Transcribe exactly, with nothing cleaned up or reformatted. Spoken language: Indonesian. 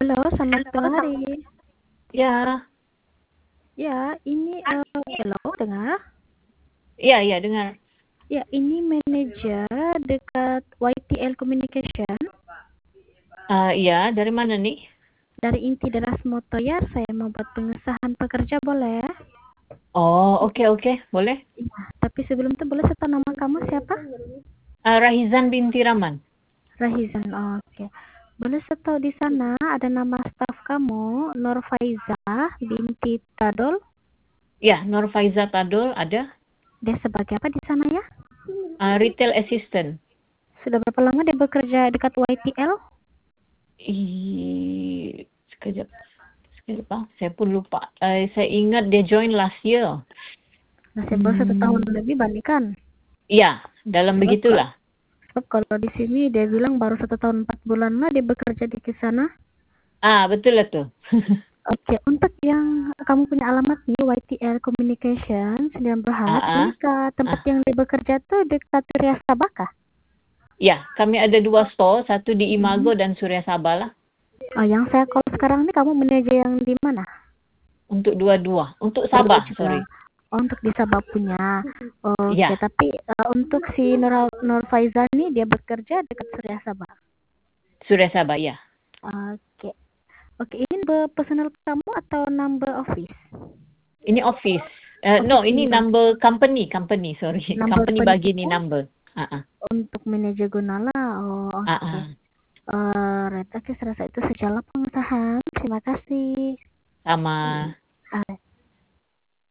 Halo, selamat tengah hari. Ya, Ya, ini eh, hello, dengar? ya, ya, dengar. Ya, ini manajer dekat Y T L Communication Ah, iya, dari mana nih? dari Inti Deras Motoyar. Saya mau buat pengesahan pekerja, boleh? Oh, oke, oke, boleh. Iya, tapi sebelum itu boleh saya tahu nama kamu siapa? Ah, Rahizan binti Rahman. Rahizan. Oh, oke. Boleh saya tahu di sana ada nama staf kamu, Nur Faiza binti Tadol. Ya, Nur Faiza Tadul ada. Dia sebagai apa di sana ya? Ah, retail assistant. Sudah berapa lama dia bekerja dekat Y T L? Ih, sekejap, sekejap, ah, saya pun lupa. Eh, saya ingat dia join last year. Masih baru satu tahun lebih bandingkan. Ya, dalam Sebab begitulah. Sebab kalau di sini dia bilang baru satu tahun empat bulan lah dia bekerja di sana. Ah, betul lah tuh. Oke, untuk yang kamu punya alamat nih Y T L Communication Sdn Ah, Bhd, ah, ini ke tempat ah. yang dia bekerja tuh dekat Surya Sabah kah? Ya, kami ada dua store, satu di Hmm. Imago dan Surya Sabah lah. Oh, yang saya call sekarang nih kamu manajer yang di mana? Untuk dua-dua. Untuk Berdua Sabah, juga. sorry. Oh, untuk di Sabah punya. Oke, Ya, tapi uh, untuk si Nur, Nur Faizan nih dia bekerja dekat Surya Sabah. Surya Sabah, ya. Oke. Oke, ini number personal kamu atau number office? Ini office. Uh, no, Office ini number. number company, company, sorry. Number Company bagi ni penting number. Uh-uh. untuk manajer Gunala. Oh, oke. Okay. Uh-uh. Uh, Reta, saya rasa itu sejalan pengesahan. Terima kasih. Sama. Uh,